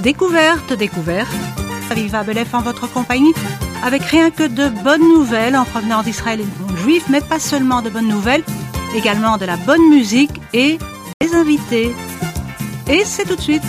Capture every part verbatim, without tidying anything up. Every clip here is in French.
Découverte, découverte. Aviva Belef en votre compagnie, avec rien que de bonnes nouvelles en provenance d'Israël et du monde juif, mais pas seulement de bonnes nouvelles, également de la bonne musique et des invités. Et c'est tout de suite.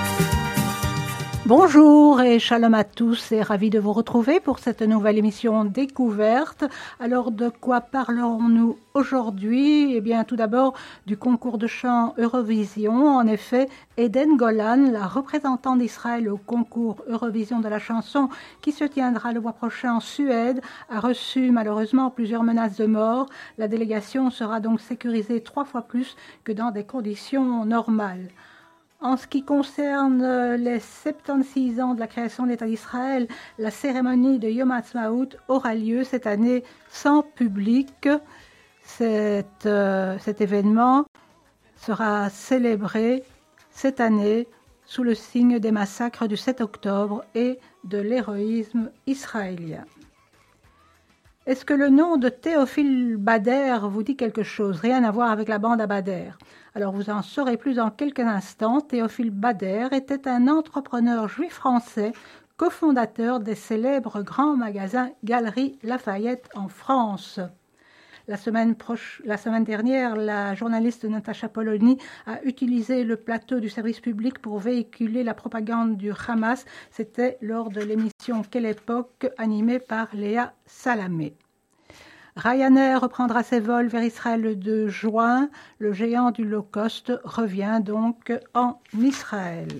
Bonjour et shalom à tous et ravi de vous retrouver pour cette nouvelle émission Découverte. Alors de quoi parlerons-nous aujourd'hui? Eh bien tout d'abord du concours de chant Eurovision. En effet, Eden Golan, la représentante d'Israël au concours Eurovision de la chanson qui se tiendra le mois prochain en Suède, a reçu malheureusement plusieurs menaces de mort. La délégation sera donc sécurisée trois fois plus que dans des conditions normales. En ce qui concerne les soixante-seize ans de la création de l'État d'Israël, la cérémonie de Yom HaAtzmaut aura lieu cette année sans public. Cet, euh, cet événement sera célébré cette année sous le signe des massacres du sept octobre et de l'héroïsme israélien. Est-ce que le nom de Théophile Bader vous dit quelque chose? Rien à voir avec la bande à Bader. Alors vous en saurez plus dans quelques instants. Théophile Bader était un entrepreneur juif français, cofondateur des célèbres grands magasins Galeries Lafayette en France. La semaine, proche, la semaine dernière, la journaliste Natacha Polony a utilisé le plateau du service public pour véhiculer la propagande du Hamas. C'était lors de l'émission Quelle époque, animée par Léa Salamé. Ryanair reprendra ses vols vers Israël le deux juin. Le géant du low cost revient donc en Israël.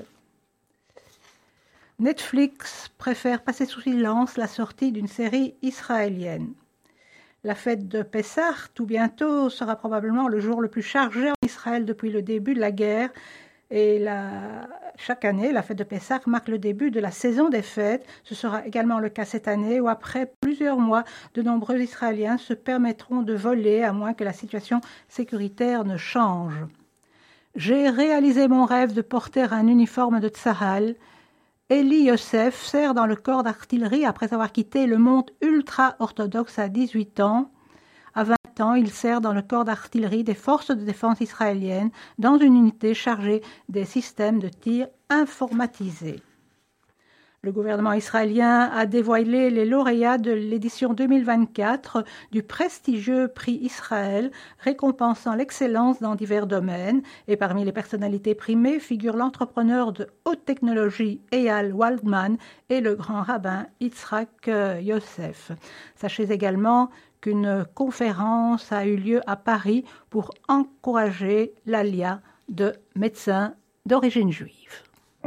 Netflix préfère passer sous silence la sortie d'une série israélienne. La fête de Pessah, tout bientôt, sera probablement le jour le plus chargé en Israël depuis le début de la guerre. Et la... chaque année, la fête de Pessah marque le début de la saison des fêtes. Ce sera également le cas cette année où, après plusieurs mois, de nombreux Israéliens se permettront de voler à moins que la situation sécuritaire ne change. J'ai réalisé mon rêve de porter un uniforme de Tzahal. Eli Yosef sert dans le corps d'artillerie après avoir quitté le monde ultra-orthodoxe à dix-huit ans. À vingt ans, il sert dans le corps d'artillerie des forces de défense israéliennes dans une unité chargée des systèmes de tir informatisés. Le gouvernement israélien a dévoilé les lauréats de l'édition deux mille vingt-quatre du prestigieux prix Israël, récompensant l'excellence dans divers domaines. Et parmi les personnalités primées figurent l'entrepreneur de haute technologie Eyal Waldman et le grand rabbin Yitzhak Yosef. Sachez également qu'une conférence a eu lieu à Paris pour encourager l'Alia de médecins d'origine juive.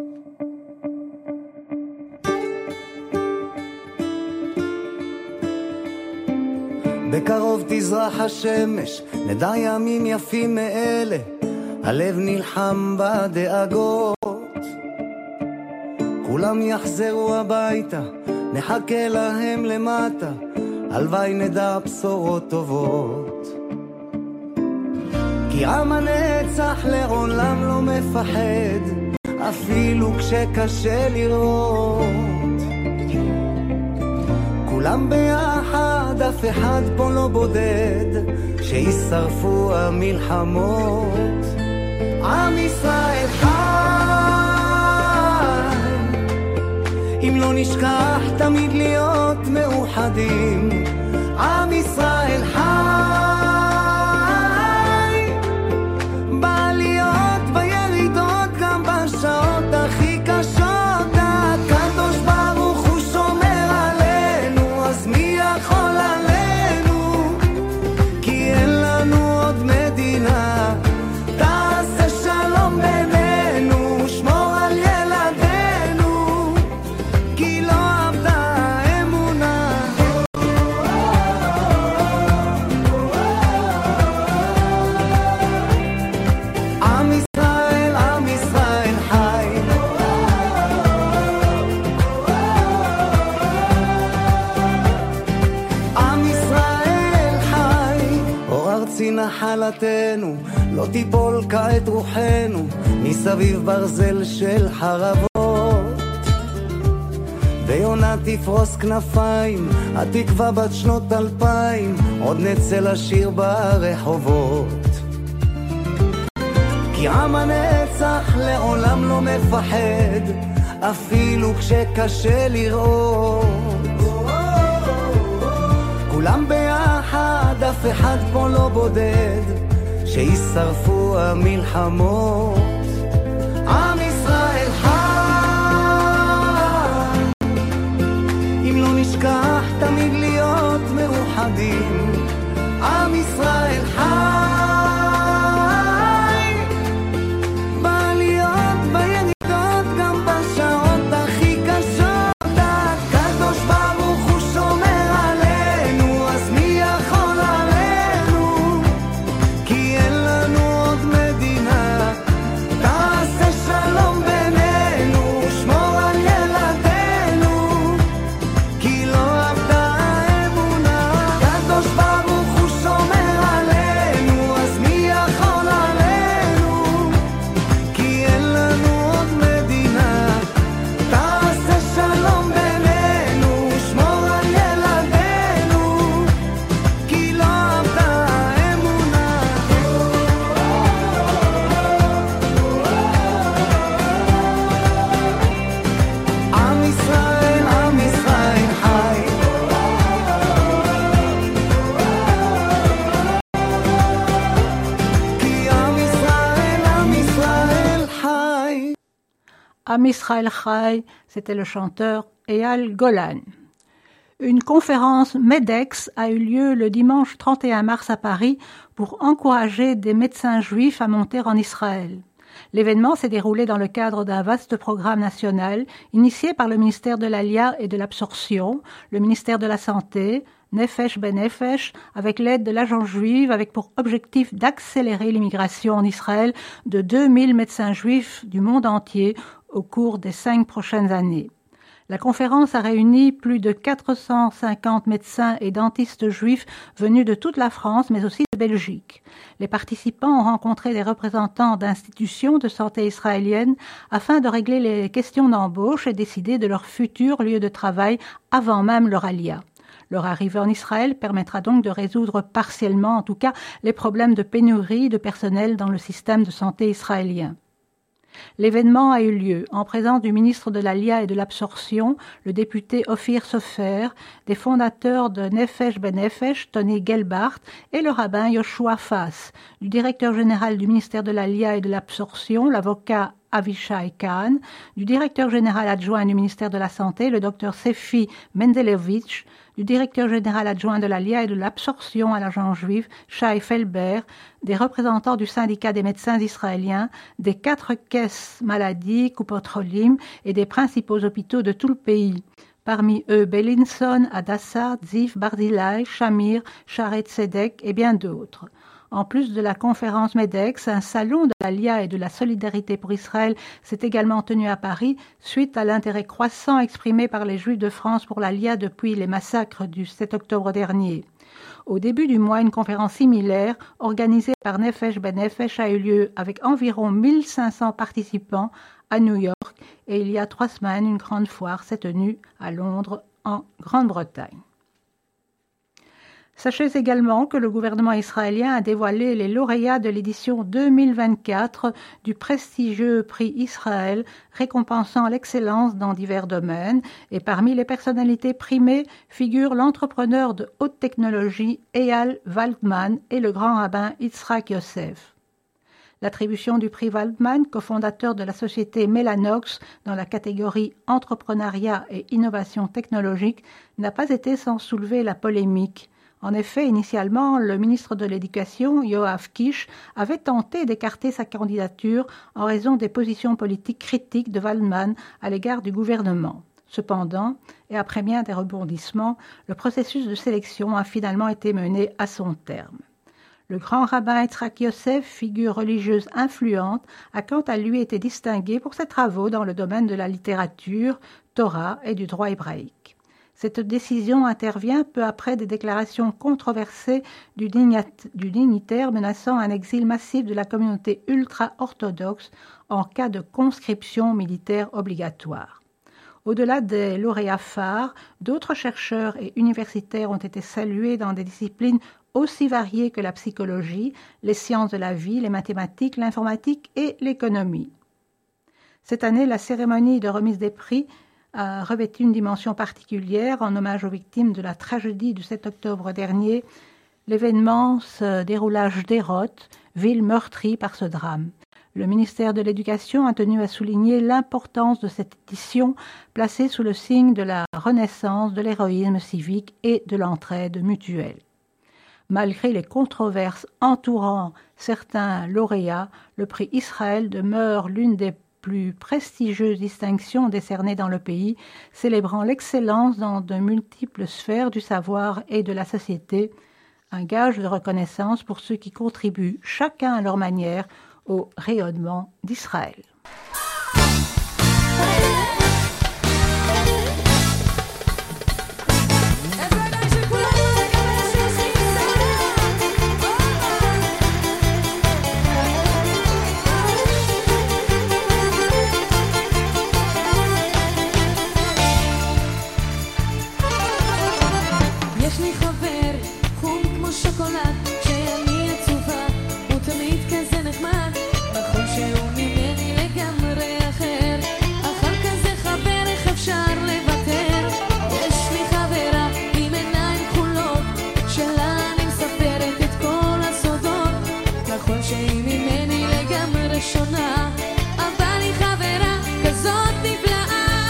בקרוב תזרח השמש, נדע ימים יפים מאלה, הלב נלחם בדאגות. כולם יחזרו הביתה, נחכה להם למטה, הלוואי נדע בשורות טובות. כי עם הנצח לעולם לא מפחד, אפילו כשקשה לראות. כולם ביחד, אף אחד פה לא בודד, שישרפו המלחמות. עם ישראל חי, אם לא נשכח תמיד להיות מאוחדים. עם ישראל חי, בעליות בירידות, גם בשעות הכי קשות. הקדוש ברוך הוא שומר עלינו, אז מי יכול עלינו? כי אין לנו עוד מדינה. תעשה שלום בינינו, שמור על ילדינו, כי לא עבדה האמונה. עם ישראל, עם ישראל חי. עם ישראל חי. אור ארצי נחלתנו, לא תיפול כעת רוחנו, מסביב ברזל של חרבות. ויונה תפרוס כנפיים, התקווה בת שנות אלפיים, עוד נצא לשיר ברחובות. כי עם הנצח לעולם לא מפחד, אפילו כשקשה לראות. כולם ביחד, אף אחד פה לא בודד, שישרפו המלחמות. עם ישראל חי, אם לא נשכח תמיד להיות מאוחדים. עם ישראל חי, בעליות בירידות, גם בשעות הכי קשות. הקדוש ברוך הוא שומר עלינו, אז מי יכול עלינו? כי אין לנו עוד מדינה. תעשה שלום בינינו, שמור על ילדינו, כי לא עבדה האמונה. הקדוש ברוך הוא שומר עלינו, אז מי יכול עלינו? כי אין לנו עוד מדינה. תעשה שלום בינינו, שמור על ילדינו, כי לא עבדה האמונה. עם ישראל, עם ישראל חי. כי עם ישראל, עם ישראל חי. Am Israël Chai, c'était le chanteur Eyal Golan. Une conférence MEDEX a eu lieu le dimanche trente et un mars à Paris pour encourager des médecins juifs à monter en Israël. L'événement s'est déroulé dans le cadre d'un vaste programme national initié par le ministère de l'Alia et de l'Absorption, le ministère de la Santé, Nefesh Ben Nefesh, avec l'aide de l'Agence juive, avec pour objectif d'accélérer l'immigration en Israël de deux mille médecins juifs du monde entier au cours des cinq prochaines années. La conférence a réuni plus de quatre cent cinquante médecins et dentistes juifs venus de toute la France, mais aussi de Belgique. Les participants ont rencontré des représentants d'institutions de santé israéliennes afin de régler les questions d'embauche et décider de leur futur lieu de travail avant même leur alia. Leur arrivée en Israël permettra donc de résoudre partiellement, en tout cas, les problèmes de pénurie de personnel dans le système de santé israélien. L'événement a eu lieu en présence du ministre de l'Alia et de l'Absorption, le député Ophir Sofer, des fondateurs de Nefesh Ben Nefesh, Tony Gelbart, et le rabbin Yoshua Fass, du directeur général du ministère de l'Alia et de l'Absorption, l'avocat Avishai Kahn, du directeur général adjoint du ministère de la Santé, le docteur Sefi Mendelevitch, du directeur général adjoint de l'Alia et de l'Absorption à l'agence juive, Shai Felber, des représentants du syndicat des médecins israéliens, des quatre caisses maladies, Kupot Cholim et des principaux hôpitaux de tout le pays. Parmi eux, Bellinson, Hadassah, Zif, Barzilai, Shamir, Sharet Tzedek et bien d'autres. En plus de la conférence MEDEX, un salon de l'Alia et de la solidarité pour Israël s'est également tenu à Paris suite à l'intérêt croissant exprimé par les Juifs de France pour l'Alia depuis les massacres du sept octobre dernier. Au début du mois, une conférence similaire organisée par Nefesh Ben Nefesh a eu lieu avec environ mille cinq cents participants à New York et il y a trois semaines, une grande foire s'est tenue à Londres en Grande-Bretagne. Sachez également que le gouvernement israélien a dévoilé les lauréats de l'édition deux mille vingt-quatre du prestigieux prix Israël récompensant l'excellence dans divers domaines et parmi les personnalités primées figurent l'entrepreneur de haute technologie Eyal Waldman et le grand rabbin Yitzhak Yosef. L'attribution du prix Waldman, cofondateur de la société Mellanox dans la catégorie entrepreneuriat et innovation technologique, n'a pas été sans soulever la polémique. En effet, initialement, le ministre de l'Éducation, Yoav Kish, avait tenté d'écarter sa candidature en raison des positions politiques critiques de Waldman à l'égard du gouvernement. Cependant, et après bien des rebondissements, le processus de sélection a finalement été mené à son terme. Le grand rabbin Yitzhak Yosef, figure religieuse influente, a quant à lui été distingué pour ses travaux dans le domaine de la littérature, Torah et du droit hébraïque. Cette décision intervient peu après des déclarations controversées du dignitaire menaçant un exil massif de la communauté ultra-orthodoxe en cas de conscription militaire obligatoire. Au-delà des lauréats phares, d'autres chercheurs et universitaires ont été salués dans des disciplines aussi variées que la psychologie, les sciences de la vie, les mathématiques, l'informatique et l'économie. Cette année, la cérémonie de remise des prix a revêtu une dimension particulière en hommage aux victimes de la tragédie du sept octobre dernier. L'événement se déroula à Sderot, ville meurtrie par ce drame. Le ministère de l'Éducation a tenu à souligner l'importance de cette édition placée sous le signe de la renaissance, de l'héroïsme civique et de l'entraide mutuelle. Malgré les controverses entourant certains lauréats, le prix Israël demeure l'une des plus prestigieuses distinctions décernées dans le pays, célébrant l'excellence dans de multiples sphères du savoir et de la société, un gage de reconnaissance pour ceux qui contribuent chacun à leur manière au rayonnement d'Israël. יש לי חבר חום כמו שוקולד שאני עצובה הוא תמיד כזה נחמד נכון שהוא ממני לגמרי אחר אחר כזה חבר איך אפשר לוותר יש לי חברה עם עיניים כחולות שלה אני מספרת את כל הסודות נכון שהיא ממני לגמרי שונה אבל היא חברה כזאת נפלאה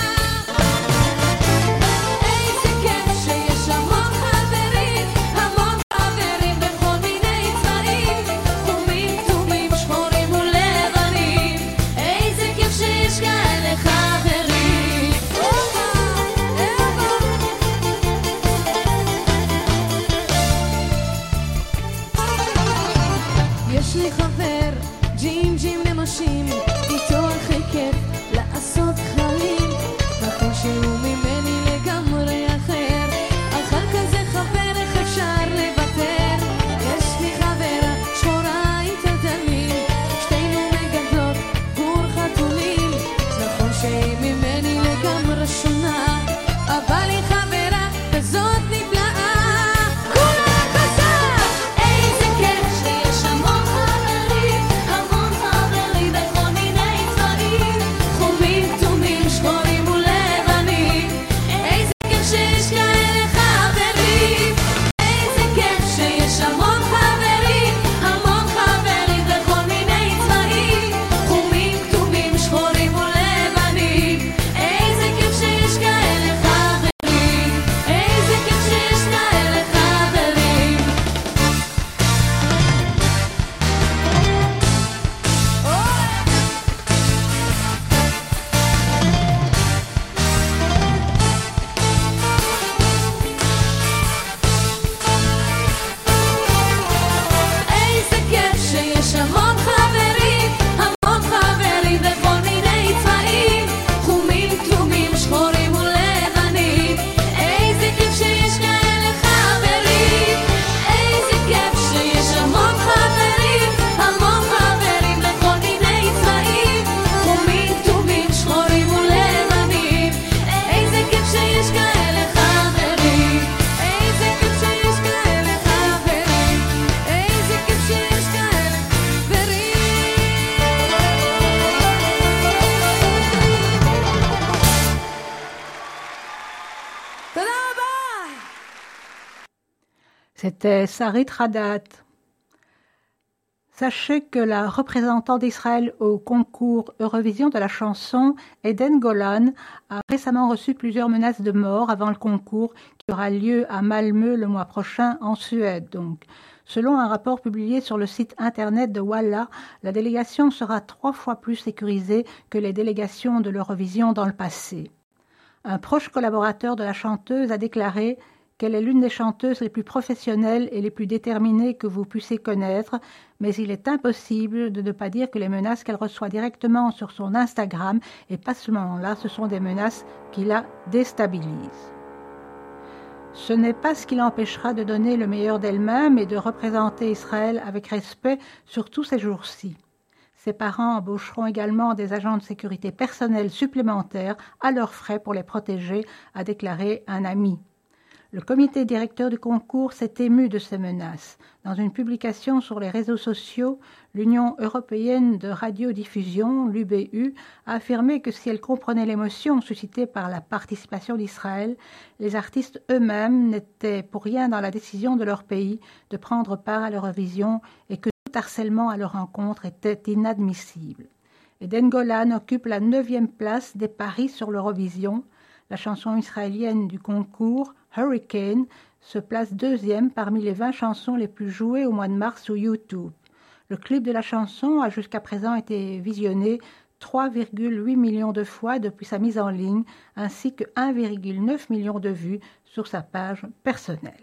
יש לי חבר, ג'ים ג'ים נמושים, איתו הכי כיף לעשות חיים נכון שהוא ממני לגמרי אחר אחר כזה חבר איך אפשר לוותר יש לי חברה שחורה עם טלטלים שתינו מגדלות גור חתולים נכון שהיא ממני לגמרי שונה אבל היא חברה כזאת נפלאה כולה כזאת איזה כיף שיש המון חברים המון חברים בכל מיני צבעים חומים כתומים שחורים ולבנים איזה כיף שיש כאלה חברים איזה כיף שיש המון חברים המון חברים בכל מיני צבעים חומים כתומים שחורים ולבנים איזה כיף שיש כאלה חברים איזה כיף שיש כאלה חברים איזה כיף שיש המון חברים המון חברים בכל מיני צבעים חומים כתומים שחורים ולבנים איזה כיף שיש כאלה חברים איזה כיף שיש המון חברים המון חברים בכל מיני צבעים חומים כתומים שחורים ולבנים איזה כיף שיש כאלה חברים איזה כיף שיש כאלה חברים איזה כיף שיש כאלה חברים תודה רבה C'était Sarit Hadat. Sachez que la représentante d'Israël au concours Eurovision de la chanson, Eden Golan, a récemment reçu plusieurs menaces de mort avant le concours qui aura lieu à Malmö le mois prochain en Suède. Donc, selon un rapport publié sur le site internet de Walla, la délégation sera trois fois plus sécurisée que les délégations de l'Eurovision dans le passé. Un proche collaborateur de la chanteuse a déclaré qu'elle est l'une des chanteuses les plus professionnelles et les plus déterminées que vous puissiez connaître, mais il est impossible de ne pas dire que les menaces qu'elle reçoit directement sur son Instagram, et pas seulement là, ce sont des menaces qui la déstabilisent. Ce n'est pas ce qui l'empêchera de donner le meilleur d'elle-même et de représenter Israël avec respect sur tous ces jours-ci. Ses parents embaucheront également des agents de sécurité personnels supplémentaires à leurs frais pour les protéger, a déclaré un ami. Le comité directeur du concours s'est ému de ces menaces. Dans une publication sur les réseaux sociaux, l'Union européenne de radiodiffusion, l'U B U, a affirmé que si elle comprenait l'émotion suscitée par la participation d'Israël, les artistes eux-mêmes n'étaient pour rien dans la décision de leur pays de prendre part à l'Eurovision et que tout harcèlement à leur encontre était inadmissible. Eden Golan occupe la neuvième place des paris sur l'Eurovision. La chanson israélienne du concours, Hurricane, se place deuxième parmi les vingt chansons les plus jouées au mois de mars sur YouTube. Le clip de la chanson a jusqu'à présent été visionné trois virgule huit millions de fois depuis sa mise en ligne, ainsi que un virgule neuf million de vues sur sa page personnelle.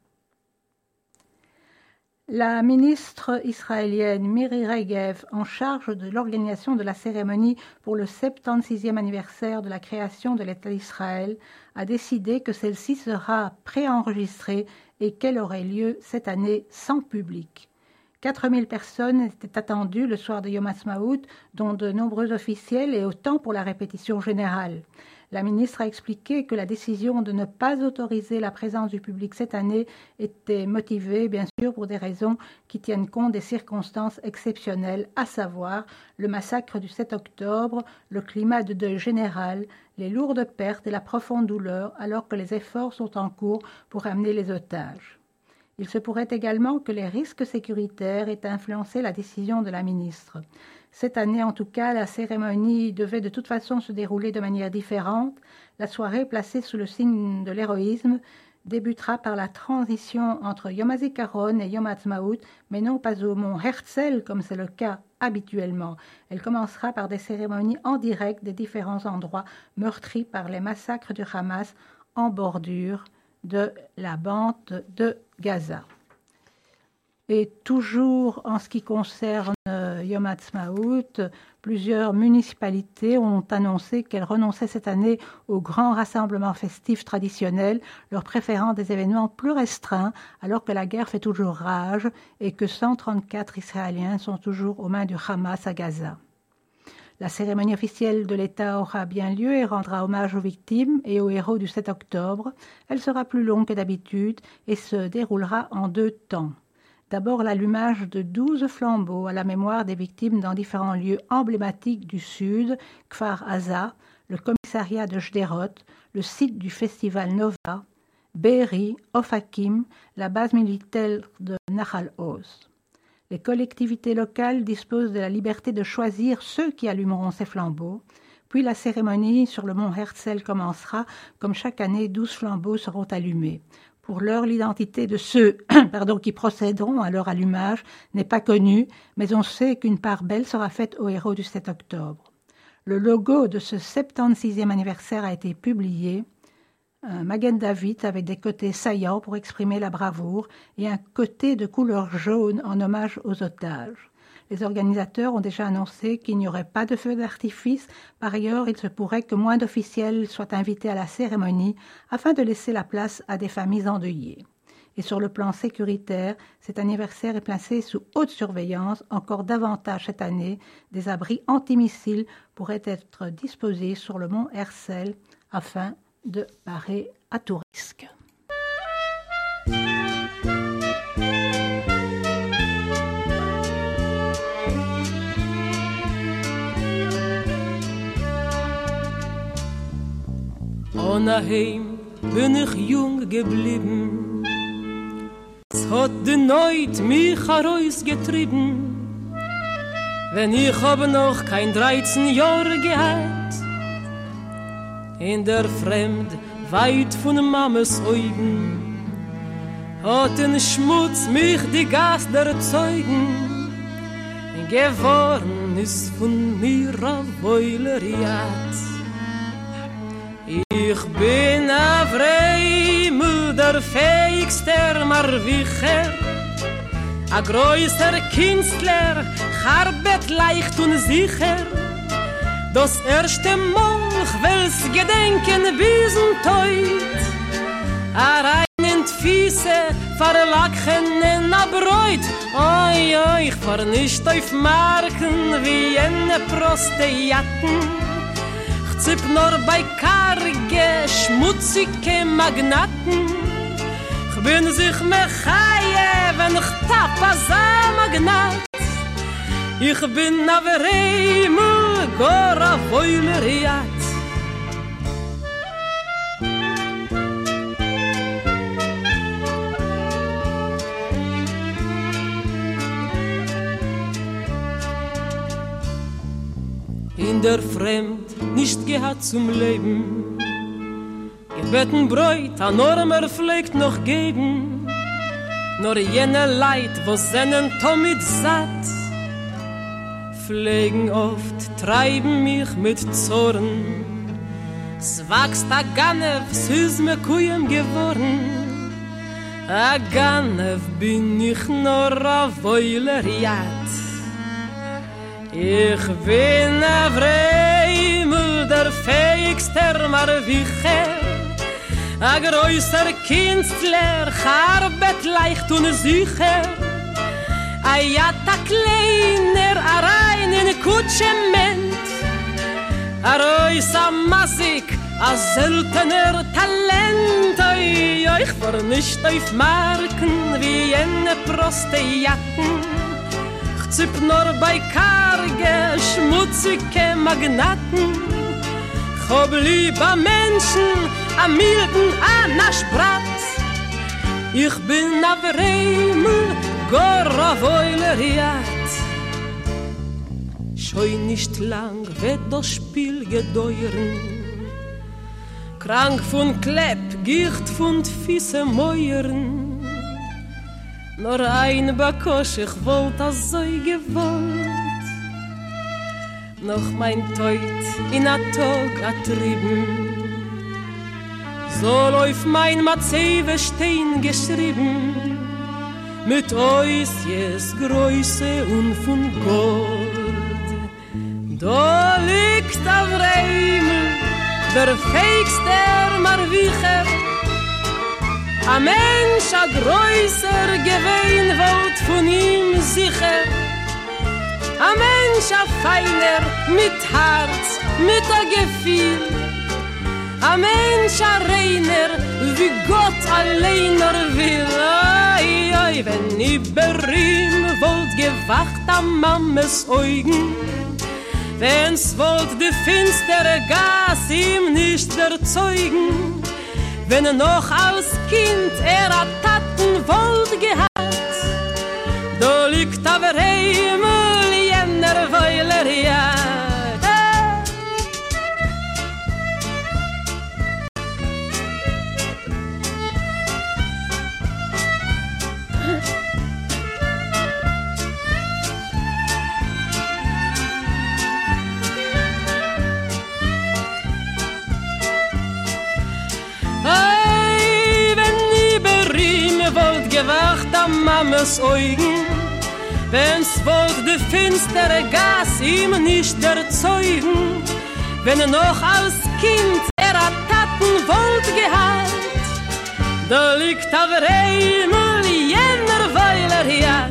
La ministre israélienne Miri Regev, en charge de l'organisation de la cérémonie pour le soixante-sixième anniversaire de la création de l'État d'Israël, a décidé que celle-ci sera préenregistrée et qu'elle aurait lieu cette année sans public. quatre mille personnes étaient attendues le soir de Yom Ha'atzmaut, dont de nombreux officiels et autant pour la répétition générale. La ministre a expliqué que la décision de ne pas autoriser la présence du public cette année était motivée, bien sûr, pour des raisons qui tiennent compte des circonstances exceptionnelles, à savoir le massacre du sept octobre, le climat de deuil général, les lourdes pertes et la profonde douleur, alors que les efforts sont en cours pour amener les otages. Il se pourrait également que les risques sécuritaires aient influencé la décision de la ministre. Cette année, en tout cas, la cérémonie devait de toute façon se dérouler de manière différente. La soirée, placée sous le signe de l'héroïsme, débutera par la transition entre Yom HaZikaron et Yom Ha'atzmaut, mais non pas au mont Herzl, comme c'est le cas habituellement. Elle commencera par des cérémonies en direct des différents endroits meurtris par les massacres du Hamas en bordure de la bande de Gaza. Et toujours en ce qui concerne Yom Ha'atzmaut, plusieurs municipalités ont annoncé qu'elles renonçaient cette année aux grands rassemblements festifs traditionnels, leur préférant des événements plus restreints, alors que la guerre fait toujours rage et que cent trente-quatre Israéliens sont toujours aux mains du Hamas à Gaza. La cérémonie officielle de l'État aura bien lieu et rendra hommage aux victimes et aux héros du sept octobre. Elle sera plus longue que d'habitude et se déroulera en deux temps. D'abord, l'allumage de douze flambeaux à la mémoire des victimes dans différents lieux emblématiques du Sud, Kfar Aza, le commissariat de Sderot, le site du festival Nova, Be'eri, Ofakim, la base militaire de Nahal Oz. Les collectivités locales disposent de la liberté de choisir ceux qui allumeront ces flambeaux. Puis la cérémonie sur le mont Herzl commencera. Comme chaque année, douze flambeaux seront allumés. Pour l'heure, l'identité de ceux pardon, qui procéderont à leur allumage n'est pas connue, mais on sait qu'une part belle sera faite aux héros du sept octobre. Le logo de ce soixante-sixième anniversaire a été publié, un Magen David avec des côtés saillants pour exprimer la bravoure et un côté de couleur jaune en hommage aux otages. Les organisateurs ont déjà annoncé qu'il n'y aurait pas de feu d'artifice. Par ailleurs, il se pourrait que moins d'officiels soient invités à la cérémonie afin de laisser la place à des familles endeuillées. Et sur le plan sécuritaire, cet anniversaire est placé sous haute surveillance. Encore davantage cette année, des abris antimissiles pourraient être disposés sur le mont Herzl afin de parer à tout risque. Daheim bin ich jung geblieben. Es hat die Neut mich herausgetrieben. Wenn ich hab noch kein dreizehn Jahre gehabt, in der Fremd, weit von Mames Augen, hat in Schmutz mich die Gast der Zeugen, geworden ist von mir a Wäuleriat. Ich bin a Freimel, der fähigster Marwicher, a größer Künstler, arbeit leicht und sicher. Das erste Mal, ich will's gedenken bis und heut, a reinen Füße, verlachen in a Bräut. Oi, oi, ich fahr nicht auf Marken wie eine Prosteaten. Ich zipp nur bei karge, schmutzige Magnaten. bin sich mechaye, wenn ich tapp als ein Magnat. Ich bin averei, mu gora voileriat. In der Fremd nicht gehad zum Leben, gebeten Bräut an Ormer pflegt noch geben, nur jene Leid, wo seinen Tomit satt, pflegen oft, treiben mich mit Zorn. Es wächst a Ganev, es ist mir Kuyem geworden, a Ganev bin ich nur a Voileriat. Ich bin a Vreimel, der fähigster Marwicher, a größer Künstler, arbeit leicht und sicher, a jata kleiner, a rein in Kutschement, a rößer Masik, a seltener Talent, oi, oi, ich fahr nicht auf Marken, wie jene Prostejacken, zipp nur bei karge, schmutzige Magnaten. Ich hab lieber Menschen, am milden Anna-Sprat. Ich bin a Vreimel, gora voileriat. Scheu nicht lang wird das Spiel gedeuern. Krank von Klepp, Gicht von Füße Mäuern. Nur ein Bakosch, ich wollt das so gewollt. Noch mein Teut in a Tag atrieben, soll auf mein Mazewe stehen geschrieben, mit Oisjes Größe und von Gold. Da liegt a Vreimel, der feigster Marwicher, a Mensch, a größer Gewein wollt von ihm sicher. A Mensch, a feiner, mit Herz, mit a Gefühl. A Mensch, a reiner, wie Gott alleiner will. Ai, ai, wenn über ihm wollt gewacht am Mammes Augen, wenn's wollt die finstere Gas ihm nicht erzeugen, wenn er noch als Kind er a Taten wollt gehad, da liegt aber Himmel jener Voileriat. Gewacht am Mammes Augen, wenn's wollt die finstere Gas ihm nicht erzeugen, wenn er noch als Kind er a Taten wollt gehad, da liegt aber Himmel jener Voileriat.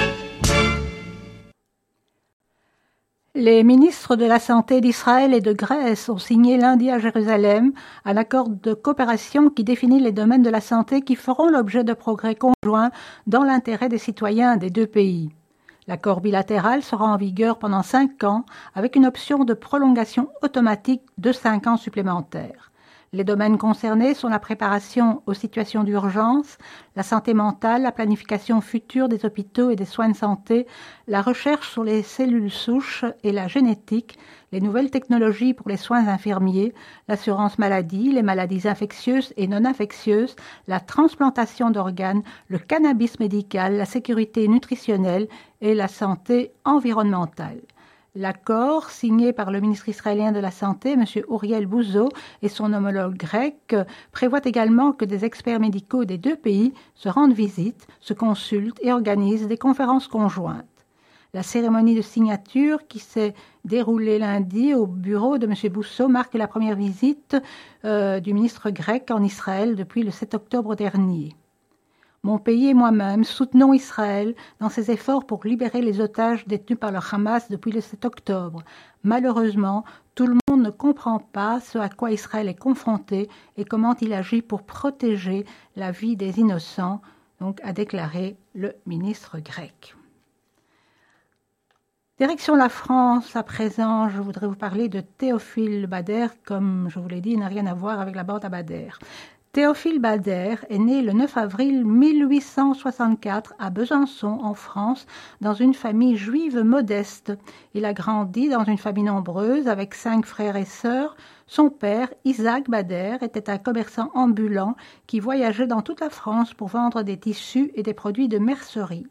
Les ministres de la Santé d'Israël et de Grèce ont signé lundi à Jérusalem un accord de coopération qui définit les domaines de la santé qui feront l'objet de progrès conjoints dans l'intérêt des citoyens des deux pays. L'accord bilatéral sera en vigueur pendant cinq ans avec une option de prolongation automatique de cinq ans supplémentaires. Les domaines concernés sont la préparation aux situations d'urgence, la santé mentale, la planification future des hôpitaux et des soins de santé, la recherche sur les cellules souches et la génétique, les nouvelles technologies pour les soins infirmiers, l'assurance maladie, les maladies infectieuses et non infectieuses, la transplantation d'organes, le cannabis médical, la sécurité nutritionnelle et la santé environnementale. L'accord, signé par le ministre israélien de la Santé, M. Uriel Bouzo, et son homologue grec, prévoit également que des experts médicaux des deux pays se rendent visite, se consultent et organisent des conférences conjointes. La cérémonie de signature qui s'est déroulée lundi au bureau de M. Bousso marque la première visite euh, du ministre grec en Israël depuis le sept octobre dernier. Mon pays et moi-même soutenons Israël dans ses efforts pour libérer les otages détenus par le Hamas depuis le sept octobre. Malheureusement, tout le monde monde ne comprend pas ce à quoi Israël est confronté et comment il agit pour protéger la vie des innocents, donc a déclaré le ministre grec. Direction la France, à présent, je voudrais vous parler de Théophile Bader, comme je vous l'ai dit, il n'a rien à voir avec la bande à Bader. Théophile Bader est né le neuf avril mille huit cent soixante-quatre à Besançon, en France, dans une famille juive modeste. Il a grandi dans une famille nombreuse avec cinq frères et sœurs. Son père, Isaac Bader, était un commerçant ambulant qui voyageait dans toute la France pour vendre des tissus et des produits de mercerie.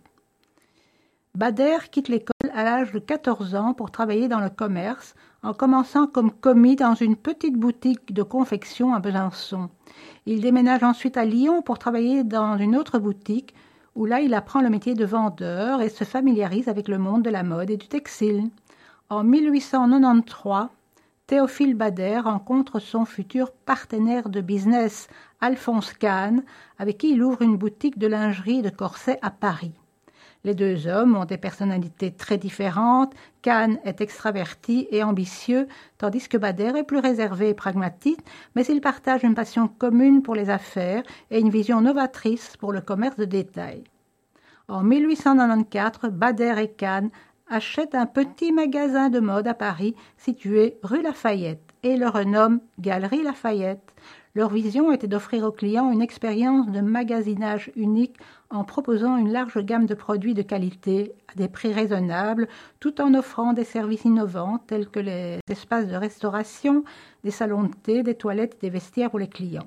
Bader quitte l'école à l'âge de quatorze ans pour travailler dans le commerce, en commençant comme commis dans une petite boutique de confection à Besançon. Il déménage ensuite à Lyon pour travailler dans une autre boutique, où là il apprend le métier de vendeur et se familiarise avec le monde de la mode et du textile. En mille huit cent quatre-vingt-treize, Théophile Bader rencontre son futur partenaire de business, Alphonse Kahn, avec qui il ouvre une boutique de lingerie et de corsets à Paris. Les deux hommes ont des personnalités très différentes. Kahn est extraverti et ambitieux, tandis que Bader est plus réservé et pragmatique, mais ils partagent une passion commune pour les affaires et une vision novatrice pour le commerce de détail. En mille huit cent quatre-vingt-quatorze, Bader et Kahn achètent un petit magasin de mode à Paris situé rue Lafayette et le renomment Galerie Lafayette. Leur vision était d'offrir aux clients une expérience de magasinage unique en proposant une large gamme de produits de qualité à des prix raisonnables, tout en offrant des services innovants tels que les espaces de restauration, des salons de thé, des toilettes et des vestiaires pour les clients.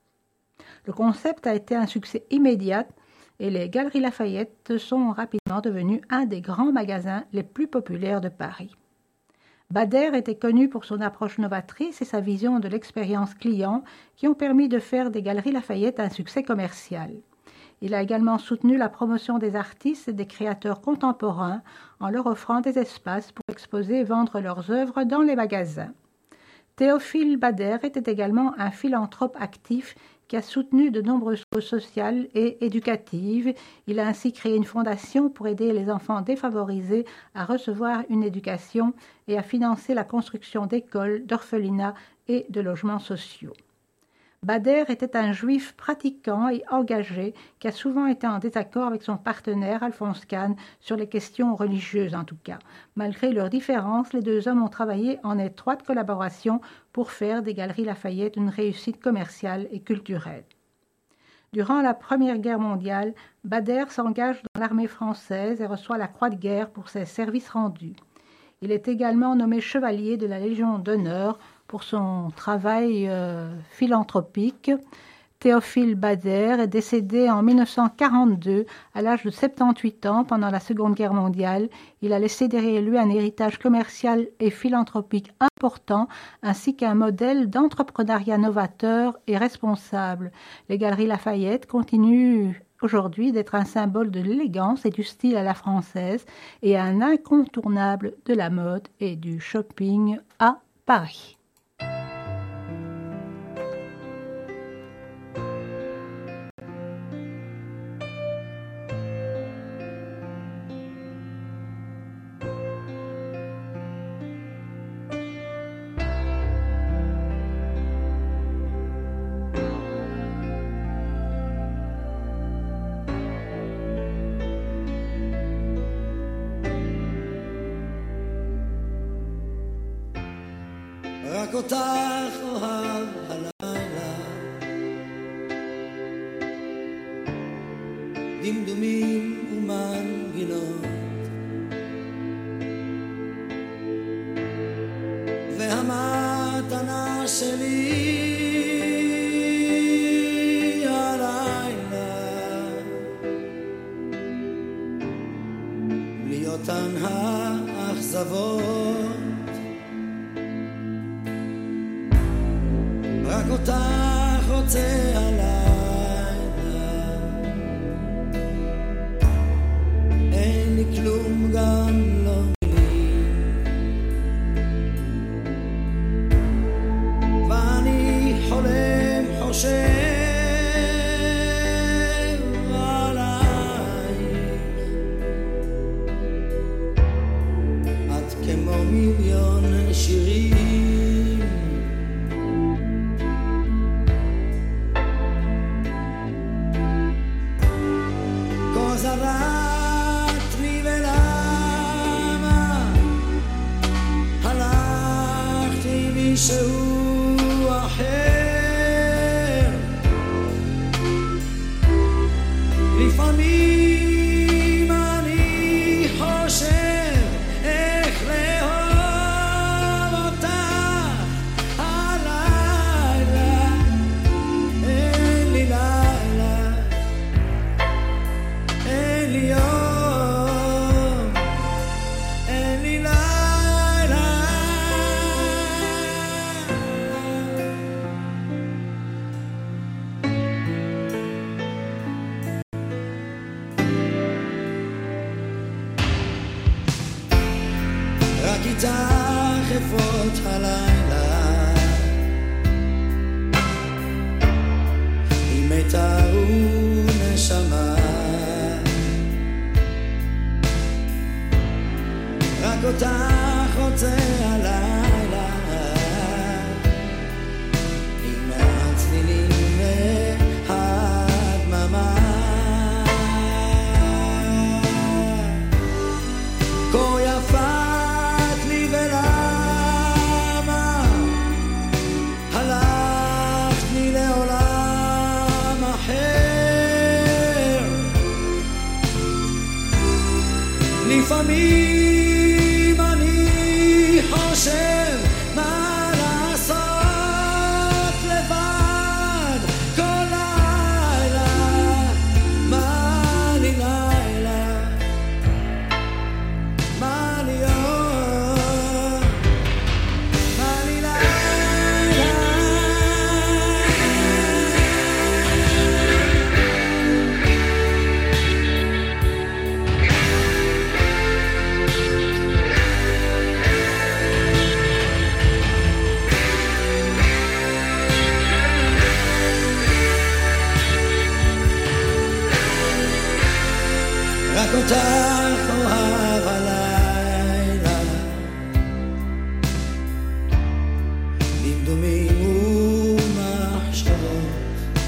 Le concept a été un succès immédiat et les Galeries Lafayette sont rapidement devenus un des grands magasins les plus populaires de Paris. Bader était connu pour son approche novatrice et sa vision de l'expérience client qui ont permis de faire des Galeries Lafayette un succès commercial. Il a également soutenu la promotion des artistes et des créateurs contemporains en leur offrant des espaces pour exposer et vendre leurs œuvres dans les magasins. Théophile Bader était également un philanthrope actif qui a soutenu de nombreuses causes sociales et éducatives. Il a ainsi créé une fondation pour aider les enfants défavorisés à recevoir une éducation et à financer la construction d'écoles, d'orphelinats et de logements sociaux. Bader était un juif pratiquant et engagé qui a souvent été en désaccord avec son partenaire Alphonse Kahn sur les questions religieuses en tout cas. Malgré leurs différences, les deux hommes ont travaillé en étroite collaboration pour faire des Galeries Lafayette une réussite commerciale et culturelle. Durant la Première Guerre mondiale, Bader s'engage dans l'armée française et reçoit la Croix de guerre pour ses services rendus. Il est également nommé chevalier de la Légion d'honneur pour son travail euh, philanthropique. Théophile Bader est décédé en mille neuf cent quarante-deux à l'âge de soixante-dix-huit ans pendant la Seconde Guerre mondiale. Il a laissé derrière lui un héritage commercial et philanthropique important ainsi qu'un modèle d'entrepreneuriat novateur et responsable. Les Galeries Lafayette continuent aujourd'hui d'être un symbole de l'élégance et du style à la française et un incontournable de la mode et du shopping à Paris. רק אותך אוהב הלילה, דמדומים ומנגינות, והמתנה שלי הלילה, בלי אותן האכזבות, רק אותך רוצה הלילה, אין לי כלום גם לא מילים, ואני חולם חושב עלייך, את כמו מיליון שירים אותך אפות הלילה עם מיתר ונשמה רק אותך רוצה הלילה עם הצלילים והדממה כה יפת לי ולמה הלכת לי לעולם אחר לפעמים אני חושב מה לעשות לבד כל לילה מה לי לילה מה לי יום מה לי לילה רק אותך אוהב הלילה דמדומים ומחשבות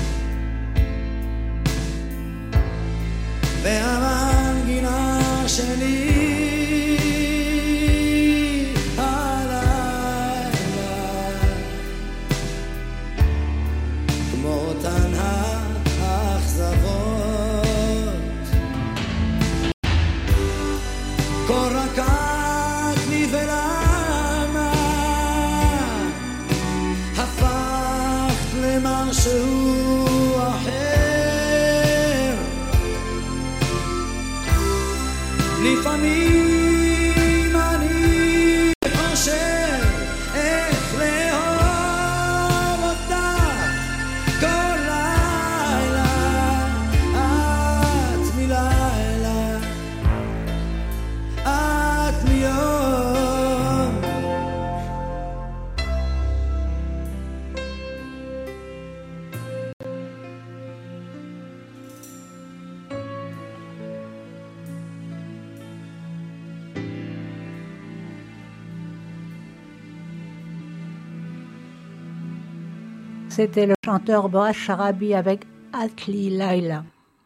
והמנגינה שלי הלילה כמו אותן האכזבות כה רקעת לי ולמה הפכת למשהו אחר לפעמים אני חושב איך לאהוב אותך כל לילה את מלילה את מיום C'était le chanteur Boaz Sharabi avec Atli Laila.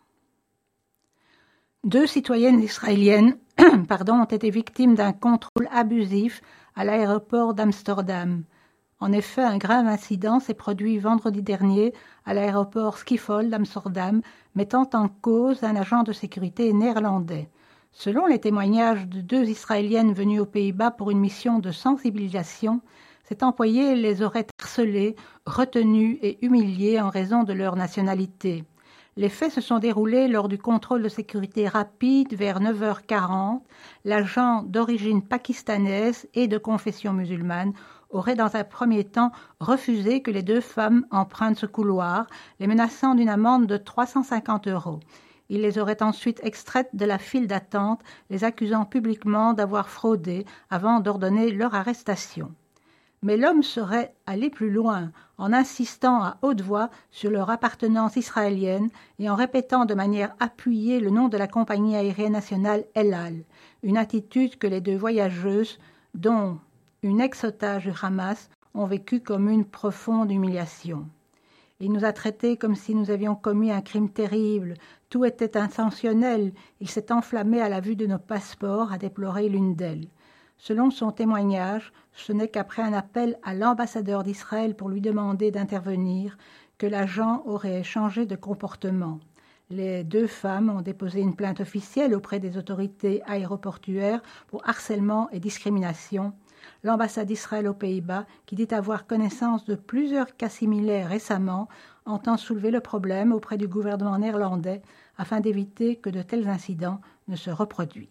Deux citoyennes israéliennes pardon, ont été victimes d'un contrôle abusif à l'aéroport d'Amsterdam. En effet, un grave incident s'est produit vendredi dernier à l'aéroport Schiphol d'Amsterdam, mettant en cause un agent de sécurité néerlandais. Selon les témoignages de deux Israéliennes venues aux Pays-Bas pour une mission de sensibilisation, cet employé les aurait harcelées, retenues et humiliées en raison de leur nationalité. Les faits se sont déroulés lors du contrôle de sécurité rapide vers neuf heures quarante. L'agent d'origine pakistanaise et de confession musulmane aurait dans un premier temps refusé que les deux femmes empruntent ce couloir, les menaçant d'une amende de trois cent cinquante euros. Il les aurait ensuite extraites de la file d'attente, les accusant publiquement d'avoir fraudé avant d'ordonner leur arrestation. Mais l'homme serait allé plus loin, en insistant à haute voix sur leur appartenance israélienne et en répétant de manière appuyée le nom de la compagnie aérienne nationale El Al, une attitude que les deux voyageuses, dont une ex-otage du Hamas, ont vécue comme une profonde humiliation. Il nous a traités comme si nous avions commis un crime terrible. Tout était intentionnel. Il s'est enflammé à la vue de nos passeports, a déploré l'une d'elles. Selon son témoignage, ce n'est qu'après un appel à l'ambassadeur d'Israël pour lui demander d'intervenir que l'agent aurait changé de comportement. Les deux femmes ont déposé une plainte officielle auprès des autorités aéroportuaires pour harcèlement et discrimination. L'ambassade d'Israël aux Pays-Bas, qui dit avoir connaissance de plusieurs cas similaires récemment, entend soulever le problème auprès du gouvernement néerlandais afin d'éviter que de tels incidents ne se reproduisent.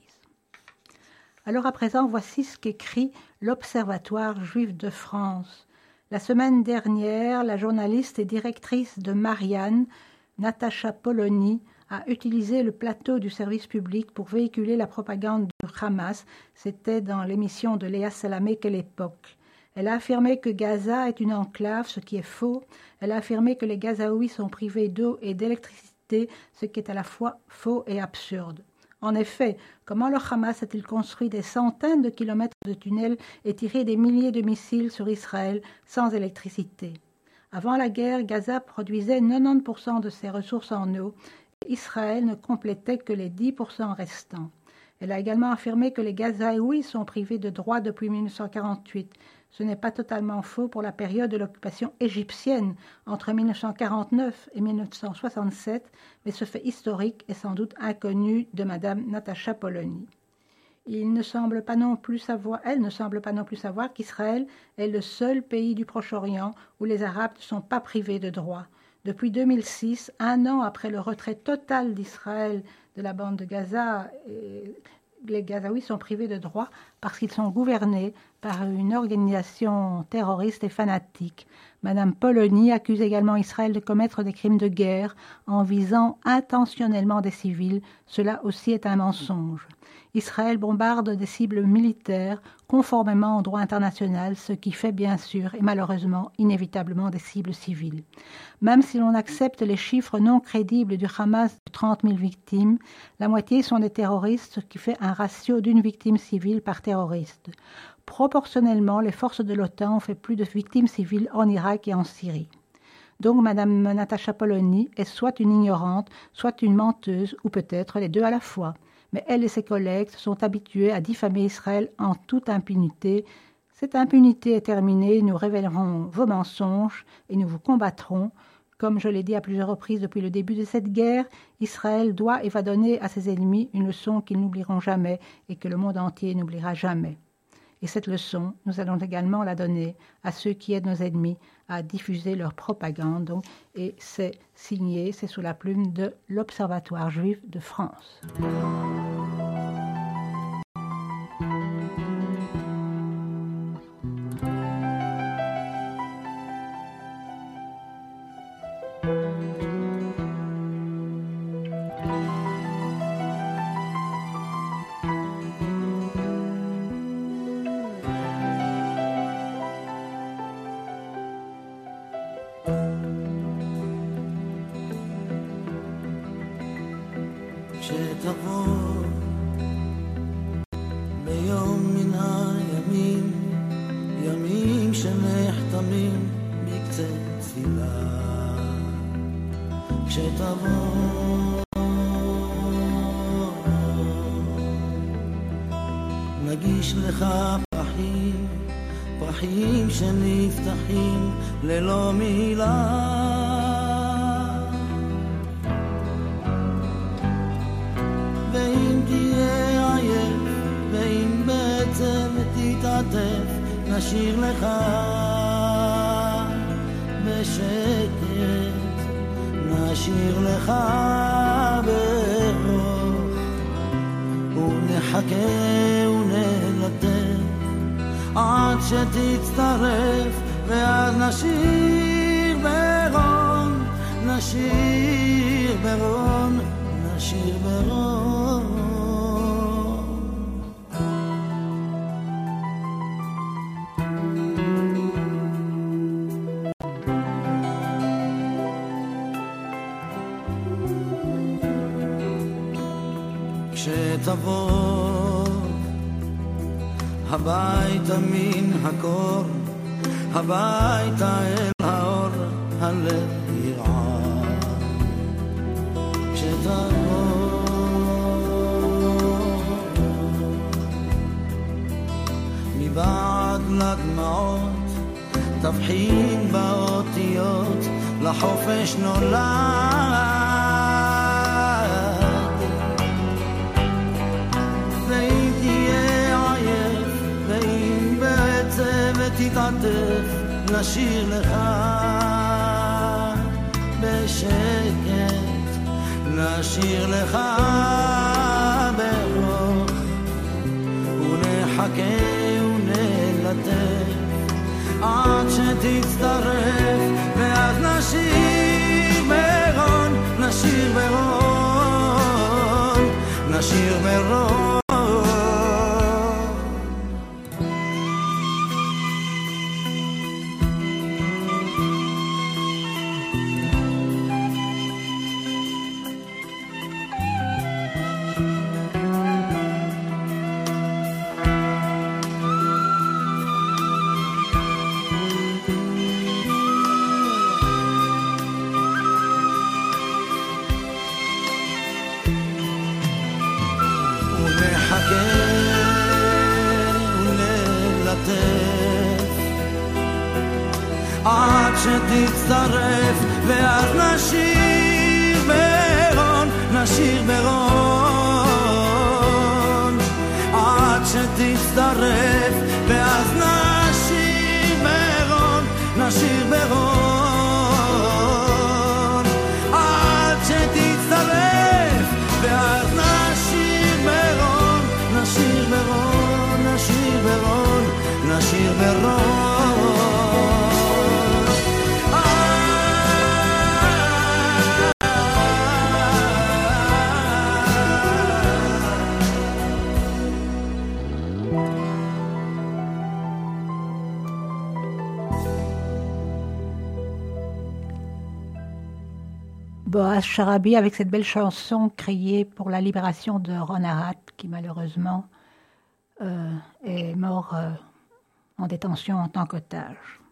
Alors à présent, voici ce qu'écrit l'Observatoire juif de France. La semaine dernière, la journaliste et directrice de Marianne, Natacha Polony, a utilisé le plateau du service public pour véhiculer la propagande du Hamas. C'était dans l'émission de Léa Salamé quelle époque. Elle a affirmé que Gaza est une enclave, ce qui est faux. Elle a affirmé que les Gazaouis sont privés d'eau et d'électricité, ce qui est à la fois faux et absurde. En effet, comment le Hamas a-t-il construit des centaines de kilomètres de tunnels et tiré des milliers de missiles sur Israël sans électricité? Avant la guerre, Gaza produisait quatre-vingt-dix pour cent de ses ressources en eau et Israël ne complétait que les dix pour cent restants. Elle a également affirmé que les Gazaouis sont privés de droits depuis mille neuf cent quarante-huit. Ce n'est pas totalement faux pour la période de l'occupation égyptienne entre mille neuf cent quarante-neuf et mille neuf cent soixante-sept, mais ce fait historique est sans doute inconnu de Madame Natasha Polony. Il ne semble pas non plus savoir, elle ne semble pas non plus savoir qu'Israël est le seul pays du Proche-Orient où les Arabes ne sont pas privés de droits. Depuis deux mille six, un an après le retrait total d'Israël de la bande de Gaza, les Gazaouis sont privés de droits parce qu'ils sont gouvernés par une organisation terroriste et fanatique. Madame Polony accuse également Israël de commettre des crimes de guerre en visant intentionnellement des civils. Cela aussi est un mensonge. Israël bombarde des cibles militaires conformément au droit international, ce qui fait bien sûr et malheureusement inévitablement des cibles civiles. Même si l'on accepte les chiffres non crédibles du Hamas de trente mille victimes, la moitié sont des terroristes, ce qui fait un ratio d'une victime civile par terroriste. Proportionnellement, les forces de l'OTAN ont fait plus de victimes civiles en Irak et en Syrie. Donc Madame Natasha Polony est soit une ignorante, soit une menteuse, ou peut-être les deux à la fois. Mais elle et ses collègues se sont habitués à diffamer Israël en toute impunité. Cette impunité est terminée, nous révélerons vos mensonges et nous vous combattrons. Comme je l'ai dit à plusieurs reprises depuis le début de cette guerre, Israël doit et va donner à ses ennemis une leçon qu'ils n'oublieront jamais et que le monde entier n'oubliera jamais. Et cette leçon, nous allons également la donner à ceux qui aident nos ennemis à diffuser leur propagande. Donc, et c'est signé, c'est sous la plume de l'Observatoire juif de France. שתבוא ביום מן הימים, ימים שנחתמים בקצה תפילה. כשתבוא נגיש לך פרחים, פרחים שנפתחים ללא מילה. נשיר לך בשקט, נשיר לך ברוך, ונחכה ונלטף עד שתצטרף, ואז נשיר ברון, נשיר ברון, נשיר ברון. כשתבוא הביתה מן הקור, הביתה אל האור הלב ירעד. כשתבוא מבעד לדמעות תבחין באותיות לחופש נולד. תתעטף, נשיר לך בשקט, נשיר לך ברוך, ונחכה ונלטף עד שתצטרף, ואז נשיר ברון, נשיר ברון. ונלטף עד שתצטרף ואז נשיר ברון, נשיר ברון עד שתצטרף ואז נשיר ברון, נשיר ברון עד שתצטרף ואז נשיר ברון, נשיר ברון, נשיר ברון, נשיר ברון Boaz Sharabi avec cette belle chanson créée pour la libération de Ron Arat qui malheureusement euh, est mort euh, en détention en tant qu'otage.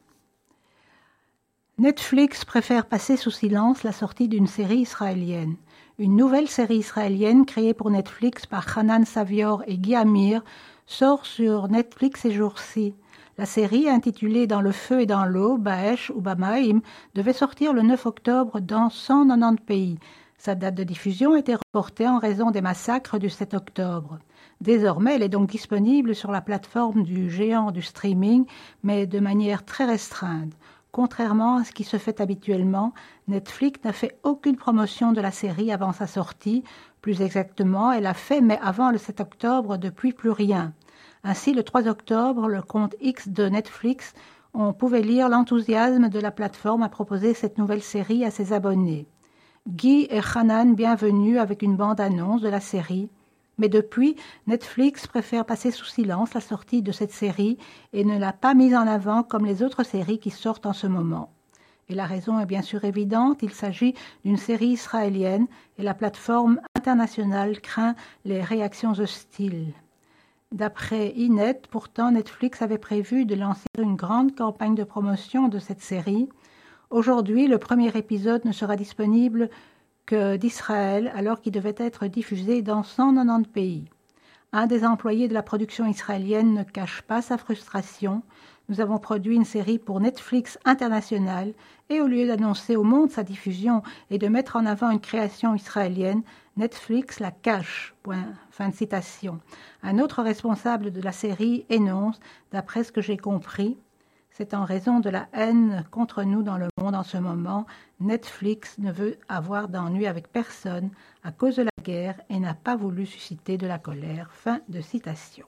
Netflix préfère passer sous silence la sortie d'une série israélienne. Une nouvelle série israélienne créée pour Netflix par Hanan Savior et Guy Amir sort sur Netflix ces jours-ci. La série, intitulée Dans le feu et dans l'eau, Baesh ou Bamaim, devait sortir le neuf octobre dans cent quatre-vingt-dix pays. Sa date de diffusion était reportée en raison des massacres du sept octobre. Désormais, elle est donc disponible sur la plateforme du géant du streaming, mais de manière très restreinte. Contrairement à ce qui se fait habituellement, Netflix n'a fait aucune promotion de la série avant sa sortie. Plus exactement, elle a fait, mais avant le sept octobre, depuis plus rien. Ainsi, le trois octobre, le compte X de Netflix, on pouvait lire l'enthousiasme de la plateforme à proposer cette nouvelle série à ses abonnés. Guy et Hanan bienvenus avec une bande-annonce de la série. Mais depuis, Netflix préfère passer sous silence la sortie de cette série et ne l'a pas mise en avant comme les autres séries qui sortent en ce moment. Et la raison est bien sûr évidente, il s'agit d'une série israélienne et la plateforme internationale craint les réactions hostiles. D'après Inet, pourtant, Netflix avait prévu de lancer une grande campagne de promotion de cette série. Aujourd'hui, le premier épisode ne sera disponible que d'Israël, alors qu'il devait être diffusé dans cent quatre-vingt-dix pays. Un des employés de la production israélienne ne cache pas sa frustration. Nous avons produit une série pour Netflix International et au lieu d'annoncer au monde sa diffusion et de mettre en avant une création israélienne, Netflix la cache. Point. Fin de citation. Un autre responsable de la série énonce, d'après ce que j'ai compris, c'est en raison de la haine contre nous dans le monde en ce moment. Netflix ne veut avoir d'ennui avec personne à cause de la guerre et n'a pas voulu susciter de la colère. Fin de citation.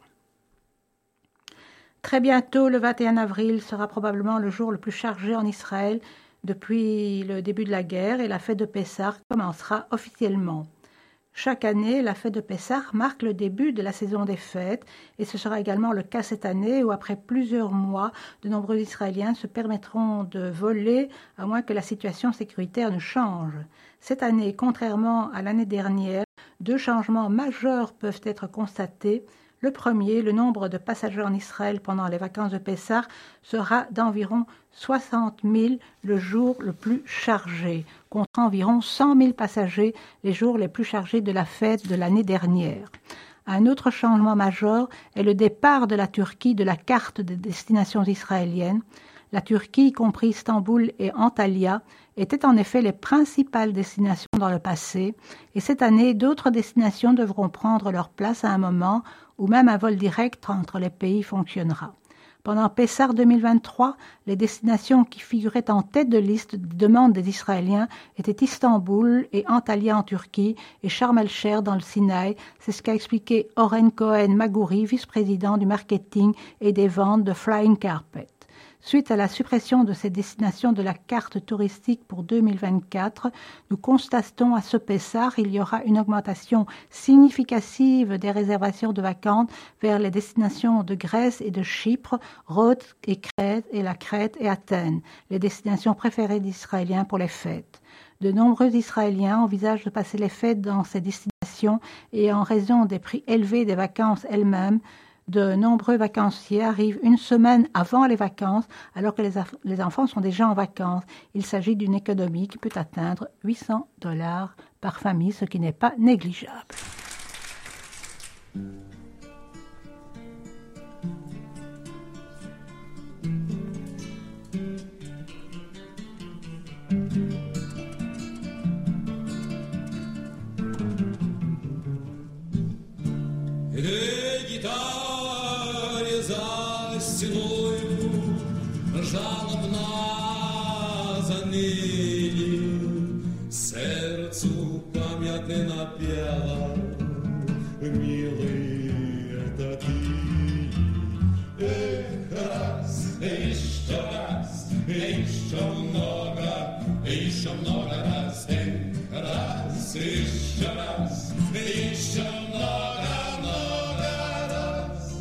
Très bientôt, le vingt et un avril, sera probablement le jour le plus chargé en Israël depuis le début de la guerre et la fête de Pessah commencera officiellement. Chaque année, la fête de Pessah marque le début de la saison des fêtes et ce sera également le cas cette année où après plusieurs mois, de nombreux Israéliens se permettront de voler à moins que la situation sécuritaire ne change. Cette année, contrairement à l'année dernière, deux changements majeurs peuvent être constatés. Le premier, le nombre de passagers en Israël pendant les vacances de Pessah sera d'environ soixante mille le jour le plus chargé, contre environ cent mille passagers les jours les plus chargés de la fête de l'année dernière. Un autre changement majeur est le départ de la Turquie de la carte des destinations israéliennes. La Turquie, y compris Istanbul et Antalya, étaient en effet les principales destinations dans le passé, et cette année, d'autres destinations devront prendre leur place à un moment où même un vol direct entre les pays fonctionnera. Pendant Pessah deux mille vingt-trois, les destinations qui figuraient en tête de liste des demandes des Israéliens étaient Istanbul et Antalya en Turquie et Sharm el-Sheikh dans le Sinaï. C'est ce qu'a expliqué Oren Cohen Magouri, vice-président du marketing et des ventes de Flying Carpet. Suite à la suppression de ces destinations de la carte touristique pour deux mille vingt-quatre, nous constatons à ce Pessah il y aura une augmentation significative des réservations de vacances vers les destinations de Grèce et de Chypre, Rhodes et Crète et la Crète et Athènes, les destinations préférées d'Israéliens pour les fêtes. De nombreux Israéliens envisagent de passer les fêtes dans ces destinations et en raison des prix élevés des vacances elles-mêmes, de nombreux vacanciers arrivent une semaine avant les vacances, alors que les, les enfants sont déjà en vacances. Il s'agit d'une économie qui peut atteindre huit cents dollars par famille, ce qui n'est pas négligeable. заныне сердцу памятный напела, милый, это ты. Эх, раз, еще раз, еще много, еще много раз, эх, раз, еще раз, еще много, много раз.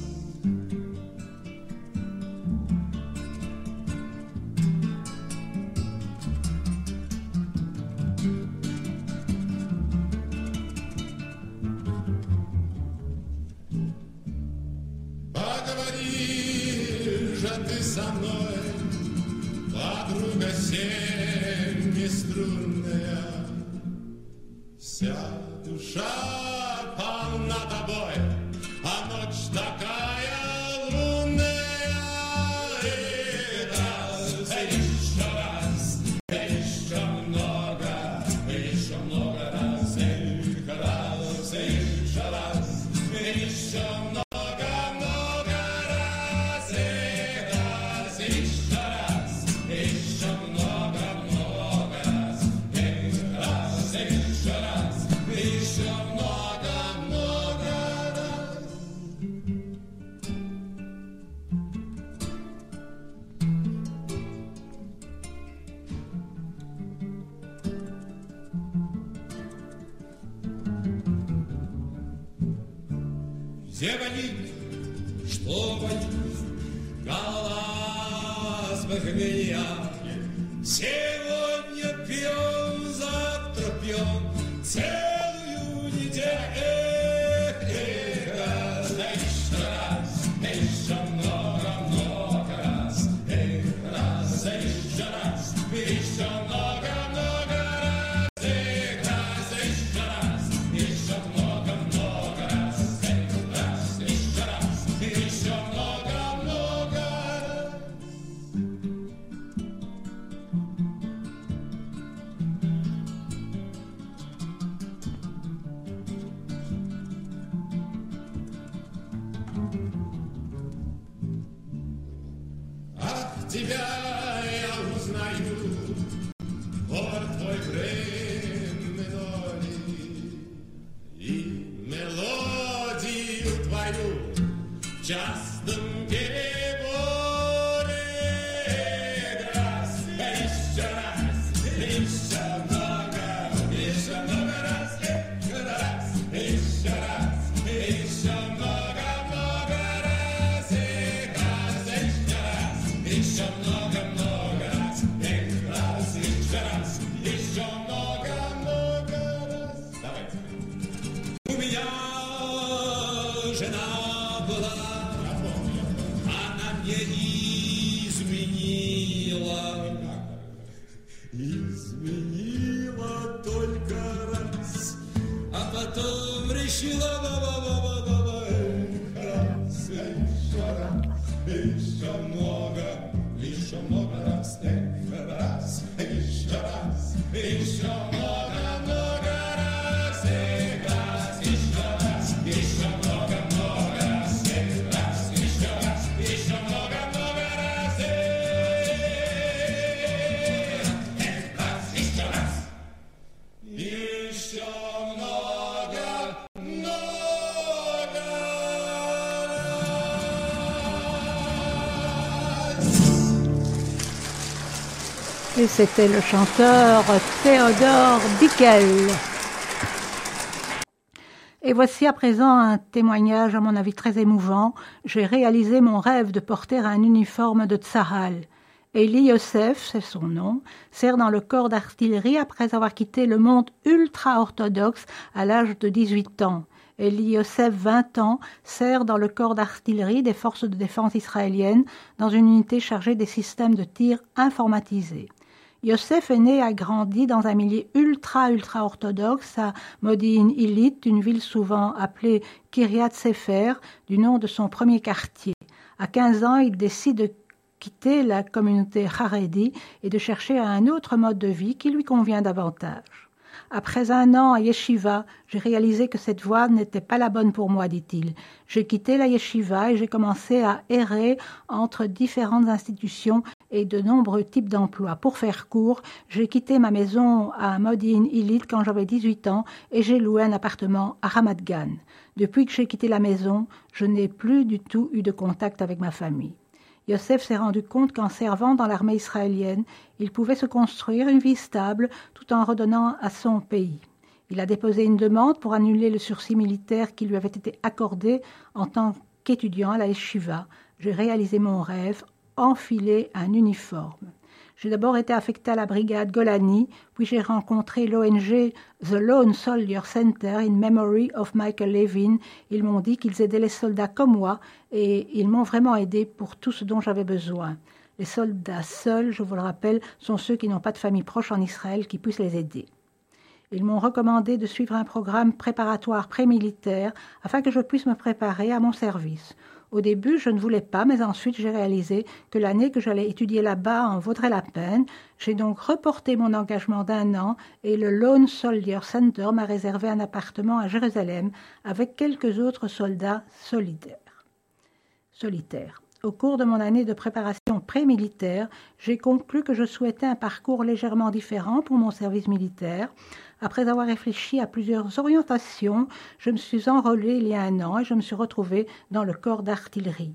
Поговори же ты со мной, подруга семиструнная, вся душа полна тобой, а ночь такая лунная. И раз, еще раз, еще много, еще много раз, эх, раз, еще раз, еще много. Где болит, что болит, голова с похмелья. Сегодня пьем, завтра пьем, целую неделю. Эх, эх, раз, еще раз, еще много, много раз. Эх, раз, еще раз, еще много, много раз. Эх, раз, еще раз, еще много, много раз. Еще много, много раз. Ах, тебя я узнаю, город твой временной, и мелодию твою в частом переборе. Раз, еще раз, еще много, еще много раз, раз, еще раз, еще много, много раз, раз, еще раз, еще много, много раз, раз, еще раз, еще много, много раз. Давайте. У меня жена была, она мне изменила, изменила только раз, а потом решила, ба-ба-ба-ба-ба, раз, еще раз, еще много, еще много раз, раз, еще раз, еще много, много раз, раз, еще раз, еще много, много раз, раз, еще раз, еще много, много раз, раз, еще раз, еще много, много раз. Et c'était le chanteur Théodore Bickel. Et voici à présent un témoignage à mon avis très émouvant. J'ai réalisé mon rêve de porter un uniforme de Tsahal. Eli Yosef, c'est son nom, sert dans le corps d'artillerie après avoir quitté le monde ultra-orthodoxe à l'âge de dix-huit ans. Eli Yosef, vingt ans, sert dans le corps d'artillerie des forces de défense israéliennes dans une unité chargée des systèmes de tir informatisés. Yosef est né et a grandi dans un milieu ultra-ultra-orthodoxe à Modi'in Illit, une ville souvent appelée Kiryat Sefer, du nom de son premier quartier. À quinze ans, il décide de quitter la communauté Haredi et de chercher un autre mode de vie qui lui convient davantage. Après un an à Yeshiva, j'ai réalisé que cette voie n'était pas la bonne pour moi, dit-il. J'ai quitté la Yeshiva et j'ai commencé à errer entre différentes institutions et de nombreux types d'emplois. Pour faire court, j'ai quitté ma maison à Modi'in-Illit quand j'avais dix-huit ans et j'ai loué un appartement à Ramat Gan. Depuis que j'ai quitté la maison, je n'ai plus du tout eu de contact avec ma famille. Yosef s'est rendu compte qu'en servant dans l'armée israélienne, il pouvait se construire une vie stable tout en redonnant à son pays. Il a déposé une demande pour annuler le sursis militaire qui lui avait été accordé en tant qu'étudiant à la Yeshiva. J'ai réalisé mon rêve, enfiler un uniforme. J'ai d'abord été affecté à la brigade Golani, puis j'ai rencontré l'O N G The Lone Soldier Center in Memory of Michael Levin. Ils m'ont dit qu'ils aidaient les soldats comme moi et ils m'ont vraiment aidé pour tout ce dont j'avais besoin. Les soldats seuls, je vous le rappelle, sont ceux qui n'ont pas de famille proche en Israël qui puissent les aider. Ils m'ont recommandé de suivre un programme préparatoire pré-militaire afin que je puisse me préparer à mon service. Au début, je ne voulais pas, mais ensuite j'ai réalisé que l'année que j'allais étudier là-bas en vaudrait la peine. J'ai donc reporté mon engagement d'un an et le Lone Soldier Center m'a réservé un appartement à Jérusalem avec quelques autres soldats solidaires. solitaires. Au cours de mon année de préparation pré-militaire, j'ai conclu que je souhaitais un parcours légèrement différent pour mon service militaire. Après avoir réfléchi à plusieurs orientations, je me suis enrôlée il y a un an et je me suis retrouvée dans le corps d'artillerie.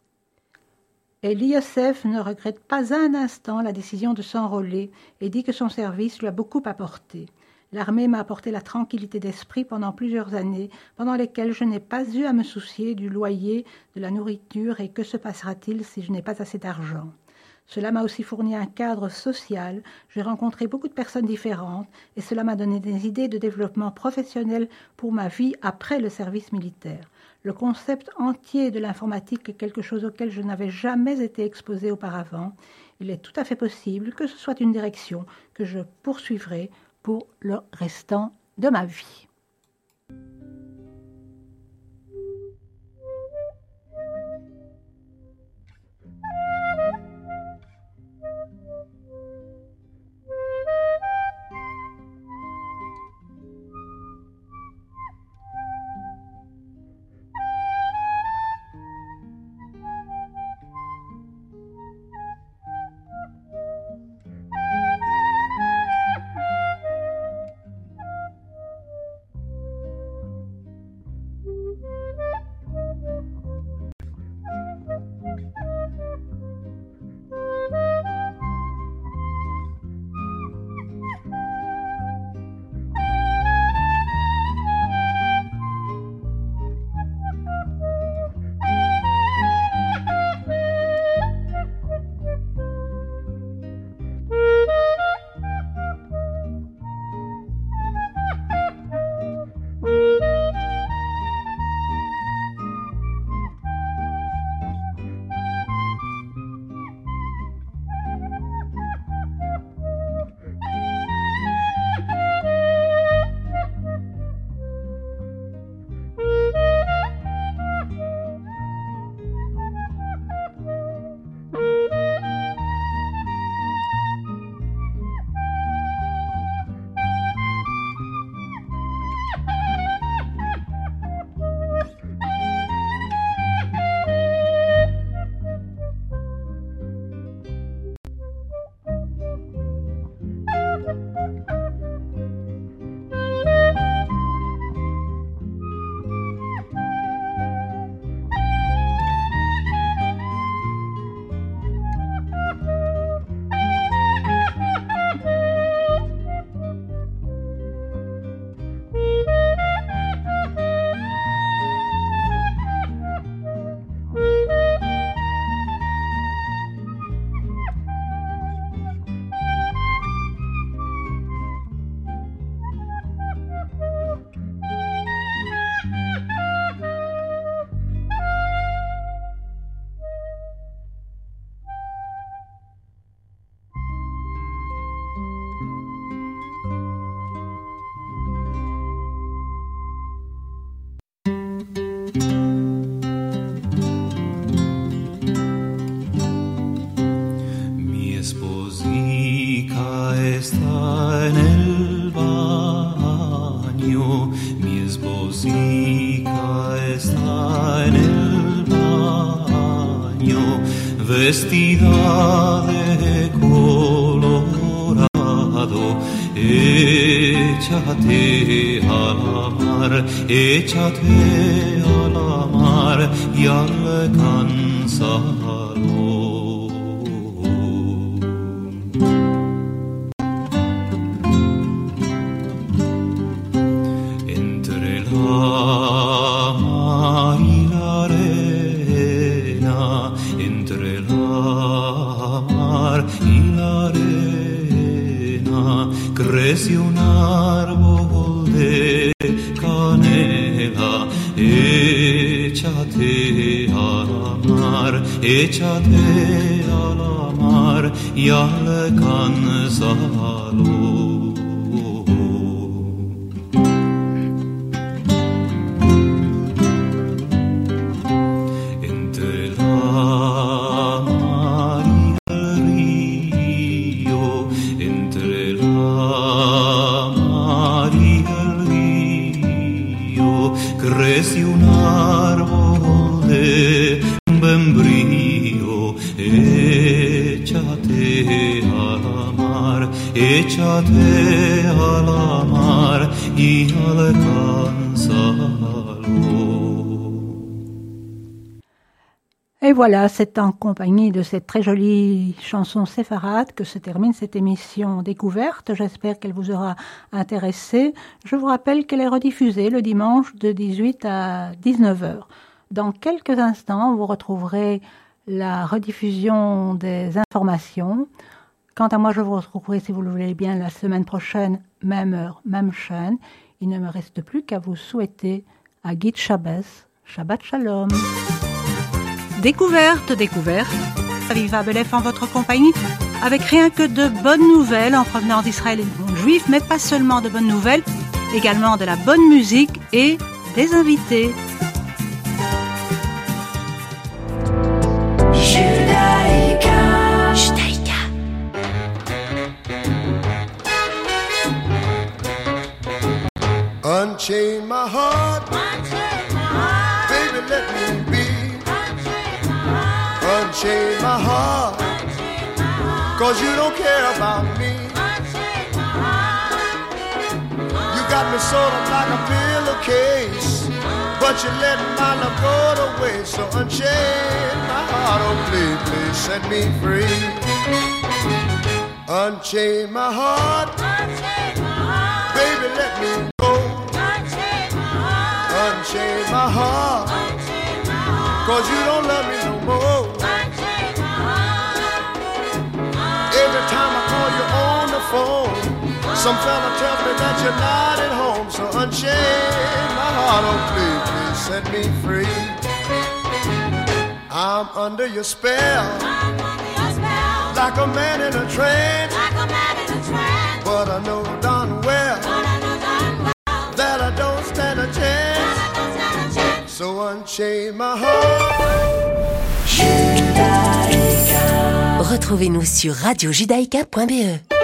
Eli Yosef ne regrette pas un instant la décision de s'enrôler et dit que son service lui a beaucoup apporté. L'armée m'a apporté la tranquillité d'esprit pendant plusieurs années, pendant lesquelles je n'ai pas eu à me soucier du loyer, de la nourriture et que se passera-t-il si je n'ai pas assez d'argent. Cela m'a aussi fourni un cadre social, j'ai rencontré beaucoup de personnes différentes et cela m'a donné des idées de développement professionnel pour ma vie après le service militaire. Le concept entier de l'informatique est quelque chose auquel je n'avais jamais été exposée auparavant. Il est tout à fait possible que ce soit une direction que je poursuivrai pour le restant de ma vie. Música está en el baño, vestida de colorado, échate al mar, échate al mar y alcánzalo. Entre la mar y la arena, entre la mar y la arena, crece un árbol de canela. Échate a la mar, échate a la mar y alcánzalo. Crece un árbol de membrillo, échate a la mar, échate a la mar y alcánzalo. Et voilà, c'est en compagnie de cette très jolie chanson séfarade que se termine cette émission découverte. J'espère qu'elle vous aura intéressé. Je vous rappelle qu'elle est rediffusée le dimanche de dix-huit à dix-neuf heures. Dans quelques instants, vous retrouverez la rediffusion des informations. Quant à moi, je vous retrouverai, si vous le voulez bien, la semaine prochaine, même heure, même chaîne. Il ne me reste plus qu'à vous souhaiter à Git Shabbos, Shabbat Shalom. Découverte, découverte, Aviva Belef en votre compagnie, avec rien que de bonnes nouvelles en provenance d'Israël et du monde juif, mais pas seulement de bonnes nouvelles, également de la bonne musique et des invités. Judaïka, Judaïka. Unchain my heart, Unchain my heart, baby, let me be. Unchain my heart, cause you don't care about me. You got me sort of like a pillowcase, but you let my love go to waste. So unchain my heart, oh please, please set me free. Unchain my heart, baby, let me go. Unchain my heart, cause you don't love me no more. Every time I call you on the phone, some fella tells me that you're not at home. So unchain my heart, oh please, please set me free. I'm under your spell, like a man in a trance. But I know darn well that I don't stand a chance. So unchain my heart. Judaïka. Retrouvez-nous sur radio judaïka point b e.